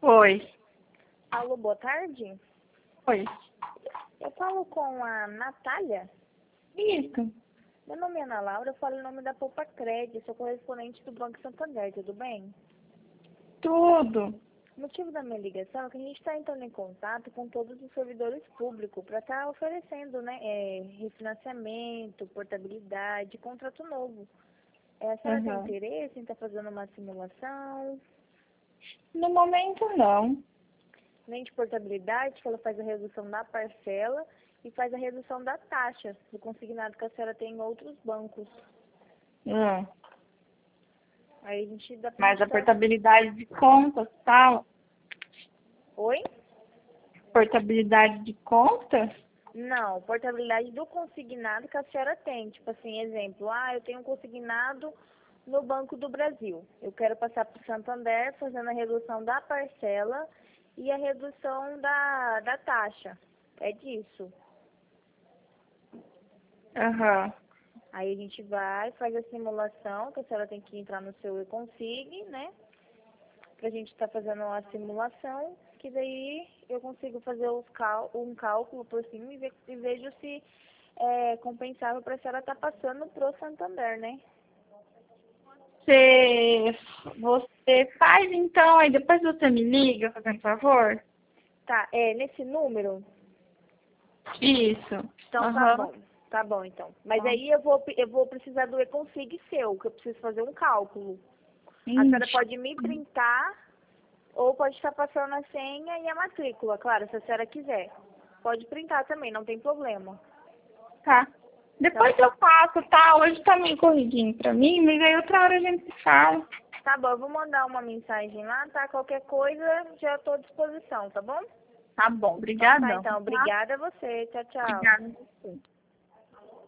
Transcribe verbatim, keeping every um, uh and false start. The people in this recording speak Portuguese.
Oi. Alô, boa tarde. Oi. Eu falo com a Natália. Isso. Meu nome é Ana Laura, eu falo em nome da Poupa Cred, sou correspondente do Banco Santander, tudo bem? Tudo. O motivo da minha ligação é que a gente está entrando em contato com todos os servidores públicos para estar oferecendo, né, é, refinanciamento, portabilidade, contrato novo. É, a senhora tem Uhum. interesse em estar fazendo uma simulação, No momento, não. nem de portabilidade, que ela faz a redução da parcela e faz a redução da taxa do consignado que a senhora tem em outros bancos. Hum. Aí a gente dá pra Mas gente a dar... portabilidade de contas, tal. Oi? Portabilidade de conta? Não, portabilidade do consignado que a senhora tem. Tipo assim, exemplo, ah, eu tenho um consignado no Banco do Brasil. Eu quero passar para o Santander fazendo a redução da parcela e a redução da, da taxa. É disso. Aham. Aí a gente vai, faz a simulação, que a senhora tem que entrar no seu e-consig, né? Pra gente estar fazendo a simulação, que daí eu consigo fazer os cal um cálculo por cima e, ve e vejo se é compensável para a senhora estar passando pro Santander, né? Você, você faz então, aí depois você me liga, fazendo favor? Tá, é nesse número? Isso. Então tá Aham. bom, tá bom então. Mas Tá. aí eu vou, eu vou precisar do e-consig seu, que eu preciso fazer um cálculo. A senhora Ixi. pode me printar ou pode estar passando a senha e a matrícula, claro, se a senhora quiser. Pode printar também, não tem problema. Tá. Tá, Depois eu faço, tá? Hoje tá meio corridinho pra mim, mas aí outra hora a gente se fala. tá bom, eu vou mandar uma mensagem lá, tá? Qualquer coisa, já estou à disposição, tá bom? Tá bom, Então tá, obrigadão. então. Tá? Obrigada a você. Tchau, tchau. Obrigada a você.